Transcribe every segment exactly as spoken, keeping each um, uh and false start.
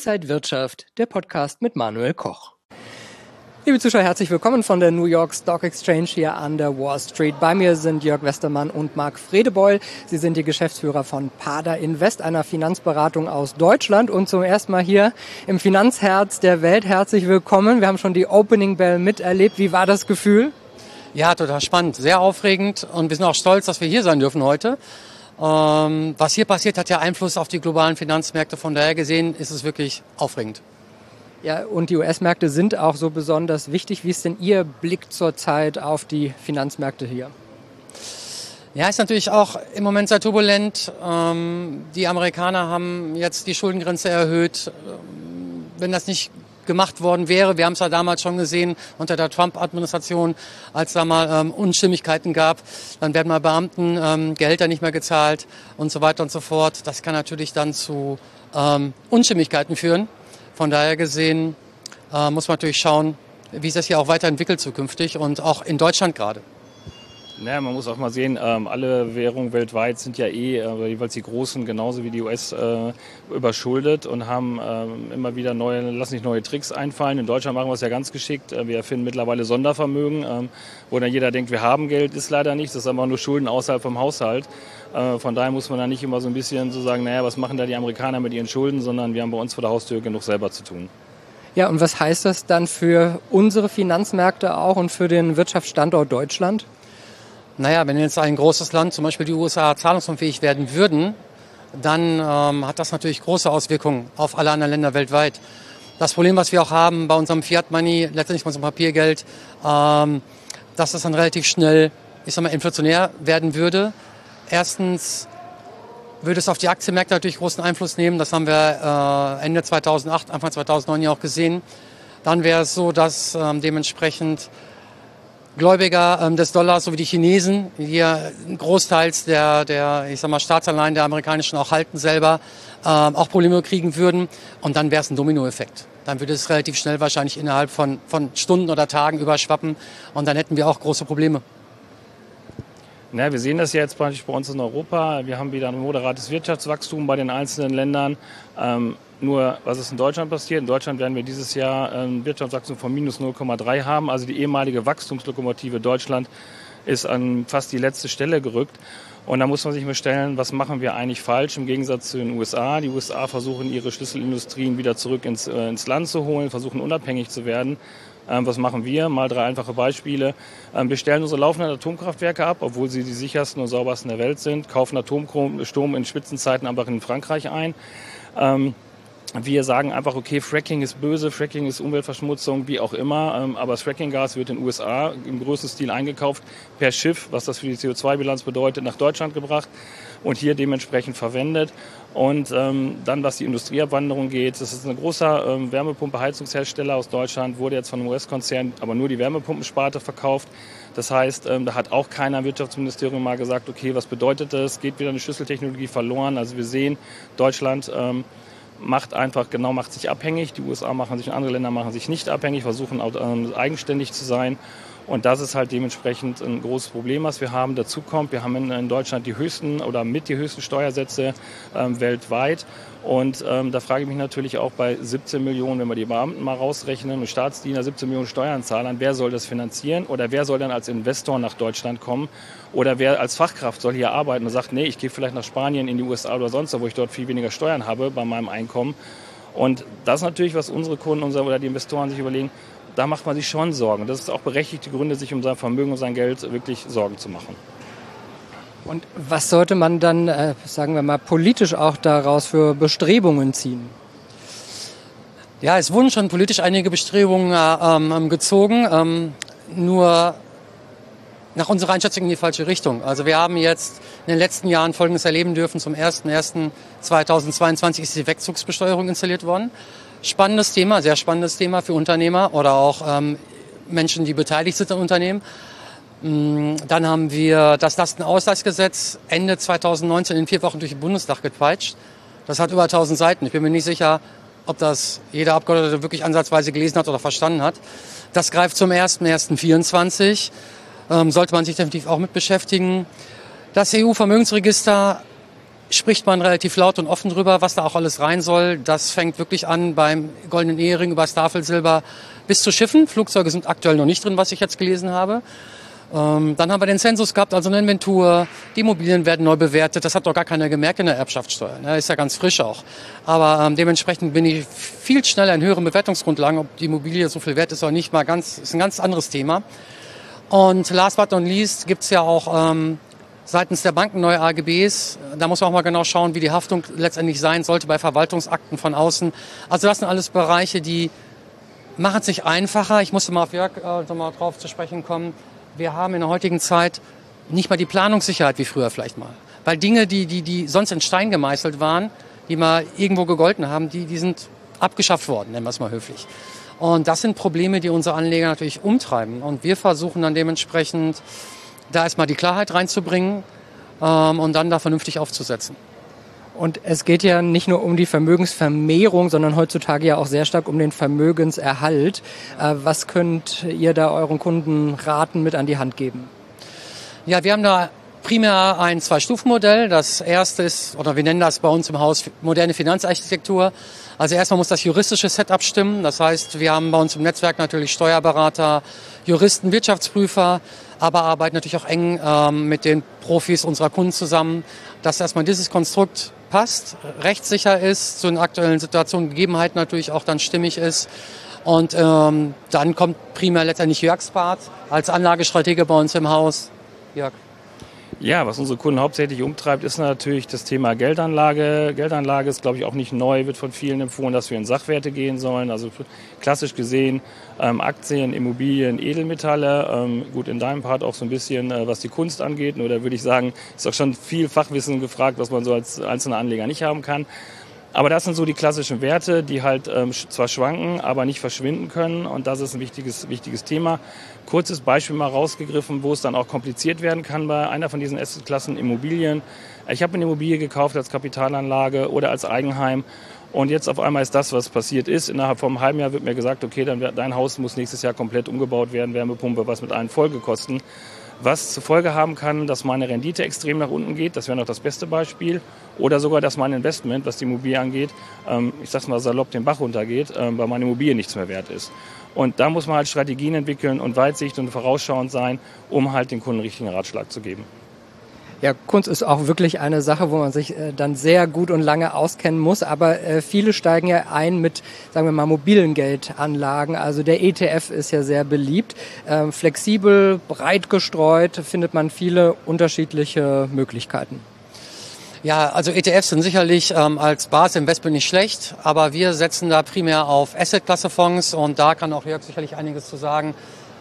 Inside Wirtschaft, der Podcast mit Manuel Koch. Liebe Zuschauer, herzlich willkommen von der New York Stock Exchange hier an der Wall Street. Bei mir sind Jörg Westermann und Marc Fredebeul. Sie sind die Geschäftsführer von Pada Invest, einer Finanzberatung aus Deutschland. Und zum ersten Mal hier im Finanzherz der Welt. Herzlich willkommen. Wir haben schon die Opening Bell miterlebt. Wie war das Gefühl? Ja, total spannend, sehr aufregend. Und wir sind auch stolz, dass wir hier sein dürfen heute. Ähm, was hier passiert, hat ja Einfluss auf die globalen Finanzmärkte. Von daher gesehen ist es wirklich aufregend. Ja, und die U S-Märkte sind auch so besonders wichtig. Wie ist denn Ihr Blick zurzeit auf die Finanzmärkte hier? Ja, ist natürlich auch im Moment sehr turbulent. Ähm, die Amerikaner haben jetzt die Schuldengrenze erhöht. Ähm, wenn das nicht gemacht worden wäre, wir haben es ja damals schon gesehen unter der Trump-Administration, als da mal ähm, Unstimmigkeiten gab, dann werden mal Beamten ähm, Gehälter nicht mehr gezahlt und so weiter und so fort. Das kann natürlich dann zu ähm, Unstimmigkeiten führen. Von daher gesehen äh, muss man natürlich schauen, wie sich das hier auch weiterentwickelt zukünftig und auch in Deutschland gerade. Naja, man muss auch mal sehen, ähm, alle Währungen weltweit sind ja eh, äh, jeweils die Großen genauso wie die U S, äh, überschuldet und haben ähm, immer wieder neue, lassen sich neue Tricks einfallen. In Deutschland machen wir es ja ganz geschickt. Wir erfinden mittlerweile Sondervermögen, ähm, wo dann jeder denkt, wir haben Geld, ist leider nicht. Das ist einfach nur Schulden außerhalb vom Haushalt. Äh, von daher muss man da nicht immer so ein bisschen so sagen, naja, was machen da die Amerikaner mit ihren Schulden, sondern wir haben bei uns vor der Haustür genug selber zu tun. Ja, und was heißt das dann für unsere Finanzmärkte auch und für den Wirtschaftsstandort Deutschland? Naja, wenn jetzt ein großes Land, zum Beispiel die U S A, zahlungsunfähig werden würden, dann ähm, hat das natürlich große Auswirkungen auf alle anderen Länder weltweit. Das Problem, was wir auch haben bei unserem Fiat Money, letztendlich bei unserem Papiergeld, ähm, dass das dann relativ schnell, ich sag mal, inflationär werden würde. Erstens würde es auf die Aktienmärkte natürlich großen Einfluss nehmen. Das haben wir äh, Ende zweitausendacht, Anfang zweitausendneun ja auch gesehen. Dann wäre es so, dass ähm, dementsprechend Gläubiger ähm, des Dollars, so wie die Chinesen, hier großteils der, der, ich sag mal, Staatsanleihen der amerikanischen auch halten selber, ähm, auch Probleme kriegen würden. Und dann wäre es ein Dominoeffekt. Dann würde es relativ schnell wahrscheinlich innerhalb von, von Stunden oder Tagen überschwappen. Und dann hätten wir auch große Probleme. Na, wir sehen das ja jetzt praktisch bei uns in Europa. Wir haben wieder ein moderates Wirtschaftswachstum bei den einzelnen Ländern. Ähm, nur, was ist in Deutschland passiert? In Deutschland werden wir dieses Jahr ein Wirtschaftswachstum von minus null Komma drei haben. Also die ehemalige Wachstumslokomotive Deutschland ist an fast die letzte Stelle gerückt. Und da muss man sich mal stellen, was machen wir eigentlich falsch im Gegensatz zu den U S A? Die U S A versuchen, ihre Schlüsselindustrien wieder zurück ins, äh, ins Land zu holen, versuchen unabhängig zu werden. Ähm, was machen wir? Mal drei einfache Beispiele. Ähm, wir stellen unsere laufenden Atomkraftwerke ab, obwohl sie die sichersten und saubersten der Welt sind, kaufen Atomstrom in Spitzenzeiten einfach in Frankreich ein. Ähm, Wir sagen einfach, okay, Fracking ist böse, Fracking ist Umweltverschmutzung, wie auch immer. Aber das Frackinggas wird in den U S A im größten Stil eingekauft, per Schiff, was das für die C O zwei Bilanz bedeutet, nach Deutschland gebracht und hier dementsprechend verwendet. Und ähm, dann, was die Industrieabwanderung geht, das ist ein großer ähm, Wärmepumpe-Heizungshersteller aus Deutschland, wurde jetzt von einem U S-Konzern aber nur die Wärmepumpensparte verkauft. Das heißt, ähm, da hat auch keiner im Wirtschaftsministerium mal gesagt, okay, was bedeutet das? Geht wieder eine Schlüsseltechnologie verloren? Also wir sehen, Deutschland ähm, macht einfach, genau, macht sich abhängig. Die U S A machen sich, andere Länder machen sich nicht abhängig, versuchen auch, ähm, eigenständig zu sein. Und das ist halt dementsprechend ein großes Problem, was wir haben. Dazu kommt, wir haben in, in Deutschland die höchsten oder mit die höchsten Steuersätze ähm, weltweit. Und ähm, da frage ich mich natürlich auch bei siebzehn Millionen, wenn wir die Beamten mal rausrechnen und Staatsdiener siebzehn Millionen Steuern zahlen, wer soll das finanzieren oder wer soll dann als Investor nach Deutschland kommen oder wer als Fachkraft soll hier arbeiten und sagt, nee, ich gehe vielleicht nach Spanien, in die U S A oder sonst wo, wo ich dort viel weniger Steuern habe bei meinem Einkommen. Und das ist natürlich, was unsere Kunden unsere, oder die Investoren sich überlegen, da macht man sich schon Sorgen. Das ist auch berechtigte Gründe, sich um sein Vermögen und sein Geld wirklich Sorgen zu machen. Und was sollte man dann, äh, sagen wir mal, politisch auch daraus für Bestrebungen ziehen? Ja, es wurden schon politisch einige Bestrebungen äh, ähm, gezogen, ähm, nur nach unserer Einschätzung in die falsche Richtung. Also wir haben jetzt in den letzten Jahren Folgendes erleben dürfen. Zum ersten ersten zweitausendzweiundzwanzig ist die Wegzugsbesteuerung installiert worden. Spannendes Thema, sehr spannendes Thema für Unternehmer oder auch ähm, Menschen, die beteiligt sind an Unternehmen. Dann haben wir das Lastenausgleichsgesetz Ende zweitausendneunzehn in vier Wochen durch den Bundestag gepeitscht. Das hat über tausend Seiten. Ich bin mir nicht sicher, ob das jeder Abgeordnete wirklich ansatzweise gelesen hat oder verstanden hat. Das greift zum ersten ersten vierundzwanzig. Ähm, sollte man sich definitiv auch mit beschäftigen. Das E U-Vermögensregister spricht man relativ laut und offen drüber, was da auch alles rein soll. Das fängt wirklich an beim goldenen Ehering über das Tafelsilber bis zu Schiffen. Flugzeuge sind aktuell noch nicht drin, was ich jetzt gelesen habe. Ähm, dann haben wir den Zensus gehabt, also eine Inventur. Die Immobilien werden neu bewertet. Das hat doch gar keiner gemerkt in der Erbschaftssteuer. Ne? Ist ja ganz frisch auch. Aber ähm, dementsprechend bin ich viel schneller in höheren Bewertungsgrundlagen. Ob die Immobilie so viel wert ist oder nicht, mal ganz, ist ein ganz anderes Thema. Und last but not least gibt's ja auch ähm, seitens der Banken neue A G Bs, da muss man auch mal genau schauen, wie die Haftung letztendlich sein sollte bei Verwaltungsakten von außen. Also das sind alles Bereiche, die machen es nicht einfacher. Ich musste mal auf Jörg äh, noch mal drauf zu sprechen kommen. Wir haben in der heutigen Zeit nicht mal die Planungssicherheit wie früher vielleicht mal. Weil Dinge, die, die, die sonst in Stein gemeißelt waren, die mal irgendwo gegolten haben, die, die sind abgeschafft worden, nennen wir es mal höflich. Und das sind Probleme, die unsere Anleger natürlich umtreiben. Und wir versuchen dann dementsprechend da erstmal die Klarheit reinzubringen ähm, und dann da vernünftig aufzusetzen. Und es geht ja nicht nur um die Vermögensvermehrung, sondern heutzutage ja auch sehr stark um den Vermögenserhalt. Äh, was könnt ihr da euren Kunden raten, mit an die Hand geben? Ja, wir haben da primär ein Zwei-Stufen-Modell. Das erste ist, oder wir nennen das bei uns im Haus moderne Finanzarchitektur. Also erstmal muss das juristische Setup stimmen. Das heißt, wir haben bei uns im Netzwerk natürlich Steuerberater, Juristen, Wirtschaftsprüfer, aber arbeiten natürlich auch eng ähm, mit den Profis unserer Kunden zusammen, dass erstmal dieses Konstrukt passt, rechtssicher ist, zu den aktuellen Situationen, Gegebenheiten natürlich auch dann stimmig ist. Und ähm, dann kommt primär letztendlich Jörgs Part als Anlagestratege bei uns im Haus. Jörg. Ja, was unsere Kunden hauptsächlich umtreibt, ist natürlich das Thema Geldanlage. Geldanlage ist, glaube ich, auch nicht neu, wird von vielen empfohlen, dass wir in Sachwerte gehen sollen. Also klassisch gesehen ähm, Aktien, Immobilien, Edelmetalle. Ähm, gut, in deinem Part auch so ein bisschen, äh, was die Kunst angeht. Nur da würde ich sagen, ist auch schon viel Fachwissen gefragt, was man so als einzelner Anleger nicht haben kann. Aber das sind so die klassischen Werte, die halt ähm, zwar schwanken, aber nicht verschwinden können. Und das ist ein wichtiges, wichtiges Thema. Kurzes Beispiel mal rausgegriffen, wo es dann auch kompliziert werden kann bei einer von diesen Assetklassen, Immobilien. Ich habe eine Immobilie gekauft als Kapitalanlage oder als Eigenheim. Und jetzt auf einmal ist das, was passiert ist. Innerhalb von einem halben Jahr wird mir gesagt, okay, dann wird, dein Haus muss nächstes Jahr komplett umgebaut werden, Wärmepumpe, was mit allen Folgekosten. Was zur Folge haben kann, dass meine Rendite extrem nach unten geht. Das wäre noch das beste Beispiel. Oder sogar, dass mein Investment, was die Immobilie angeht, ähm, ich sag's mal salopp, den Bach runtergeht, ähm, weil meine Immobilie nichts mehr wert ist. Und da muss man halt Strategien entwickeln und Weitsicht und vorausschauend sein, um halt den Kunden einen richtigen Ratschlag zu geben. Ja, Kunst ist auch wirklich eine Sache, wo man sich äh, dann sehr gut und lange auskennen muss. Aber äh, viele steigen ja ein mit, sagen wir mal, mobilen Geldanlagen. Also der E T F ist ja sehr beliebt. Ähm, flexibel, breit gestreut, findet man viele unterschiedliche Möglichkeiten. Ja, also E T Fs sind sicherlich ähm, als Basisinvestment nicht schlecht, aber wir setzen da primär auf Asset-Klasse-Fonds und da kann auch Jörg sicherlich einiges zu sagen.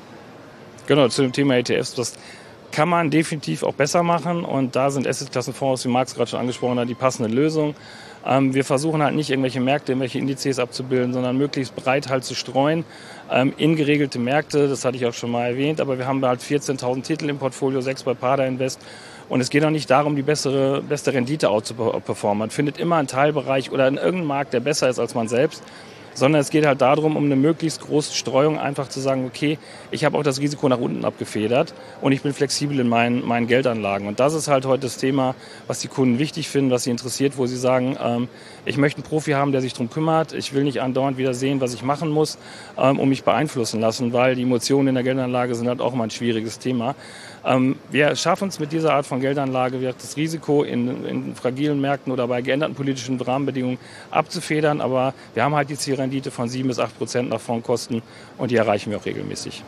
Genau, zu dem Thema E T Fs, das kann man definitiv auch besser machen und da sind Asset-Klassen-Fonds, wie Marc gerade schon angesprochen hat, die passende Lösung. Ähm, wir versuchen halt nicht irgendwelche Märkte, irgendwelche Indizes abzubilden, sondern möglichst breit halt zu streuen ähm, in geregelte Märkte, das hatte ich auch schon mal erwähnt, aber wir haben halt vierzehntausend Titel im Portfolio, sechs bei Pada Invest. Und es geht auch nicht darum, die bessere, beste Rendite auch zu performen. Man findet immer einen Teilbereich oder in irgendeinem Markt, der besser ist als man selbst. Sondern es geht halt darum, um eine möglichst große Streuung einfach zu sagen, okay, ich habe auch das Risiko nach unten abgefedert und ich bin flexibel in meinen, meinen Geldanlagen. Und das ist halt heute das Thema, was die Kunden wichtig finden, was sie interessiert, wo sie sagen, ähm, ich möchte einen Profi haben, der sich darum kümmert. Ich will nicht andauernd wieder sehen, was ich machen muss, ähm, um mich beeinflussen lassen, weil die Emotionen in der Geldanlage sind halt auch immer ein schwieriges Thema. Ähm, wir schaffen es mit dieser Art von Geldanlage, das Risiko in, in fragilen Märkten oder bei geänderten politischen Rahmenbedingungen abzufedern. Aber wir haben halt die Zielrendite von sieben bis acht Prozent nach Fondskosten und die erreichen wir auch regelmäßig.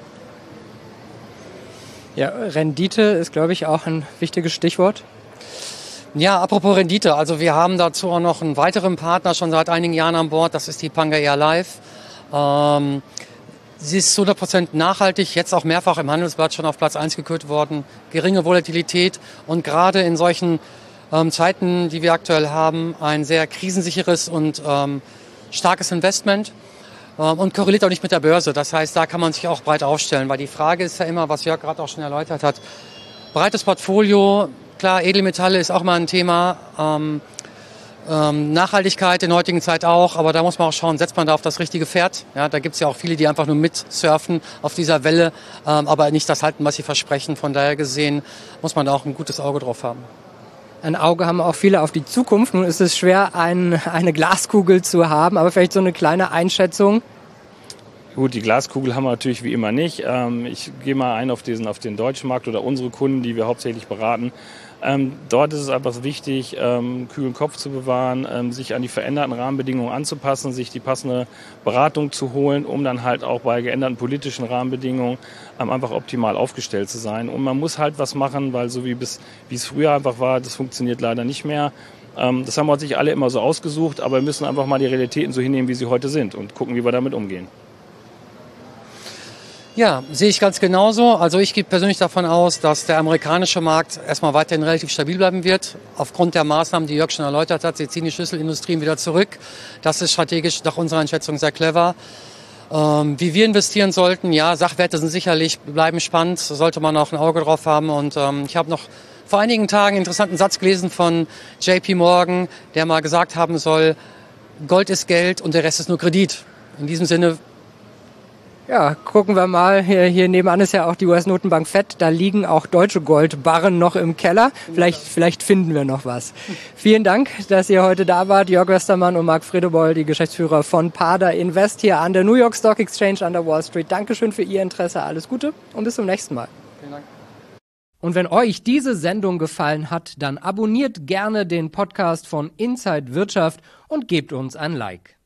Ja, Rendite ist, glaube ich, auch ein wichtiges Stichwort. Ja, apropos Rendite, also wir haben dazu auch noch einen weiteren Partner schon seit einigen Jahren an Bord, das ist die Pangaea Life. Ähm, sie ist hundert Prozent nachhaltig, jetzt auch mehrfach im Handelsblatt schon auf Platz eins gekürt worden, geringe Volatilität und gerade in solchen ähm, Zeiten, die wir aktuell haben, ein sehr krisensicheres und ähm, starkes Investment ähm, und korreliert auch nicht mit der Börse. Das heißt, da kann man sich auch breit aufstellen, weil die Frage ist ja immer, was Jörg gerade auch schon erläutert hat, breites Portfolio. Klar, Edelmetalle ist auch mal ein Thema, ähm, ähm, Nachhaltigkeit in der heutigen Zeit auch, aber da muss man auch schauen, setzt man da auf das richtige Pferd. Ja, da gibt es ja auch viele, die einfach nur mitsurfen auf dieser Welle, ähm, aber nicht das halten, was sie versprechen. Von daher gesehen muss man da auch ein gutes Auge drauf haben. Ein Auge haben auch viele auf die Zukunft. Nun ist es schwer, ein, eine Glaskugel zu haben, aber vielleicht so eine kleine Einschätzung. Gut, die Glaskugel haben wir natürlich wie immer nicht. Ähm, ich gehe mal ein auf, diesen, auf den deutschen Markt oder unsere Kunden, die wir hauptsächlich beraten. Ähm, dort ist es einfach wichtig, ähm, kühlen Kopf zu bewahren, ähm, sich an die veränderten Rahmenbedingungen anzupassen, sich die passende Beratung zu holen, um dann halt auch bei geänderten politischen Rahmenbedingungen ähm, einfach optimal aufgestellt zu sein. Und man muss halt was machen, weil so wie, bis, wie es früher einfach war, das funktioniert leider nicht mehr. Ähm, das haben wir uns nicht alle immer so ausgesucht, aber wir müssen einfach mal die Realitäten so hinnehmen, wie sie heute sind und gucken, wie wir damit umgehen. Ja, sehe ich ganz genauso. Also ich gehe persönlich davon aus, dass der amerikanische Markt erstmal weiterhin relativ stabil bleiben wird. Aufgrund der Maßnahmen, die Jörg schon erläutert hat, sie ziehen die Schlüsselindustrien wieder zurück. Das ist strategisch nach unserer Einschätzung sehr clever. Ähm, wie wir investieren sollten, ja, Sachwerte sind sicherlich, bleiben spannend, sollte man auch ein Auge drauf haben. Und ähm, ich habe noch vor einigen Tagen einen interessanten Satz gelesen von J P Morgan, der mal gesagt haben soll, Gold ist Geld und der Rest ist nur Kredit. In diesem Sinne. Ja, gucken wir mal. Hier, hier nebenan ist ja auch die U S-Notenbank Fed. Da liegen auch deutsche Goldbarren noch im Keller. Vielleicht, vielleicht finden wir noch was. Vielen Dank, dass ihr heute da wart. Jörg Westermann und Marc Fredebeul, die Geschäftsführer von Pada Invest hier an der New York Stock Exchange an der Wall Street. Dankeschön für Ihr Interesse. Alles Gute und bis zum nächsten Mal. Vielen Dank. Und wenn euch diese Sendung gefallen hat, dann abonniert gerne den Podcast von Inside Wirtschaft und gebt uns ein Like.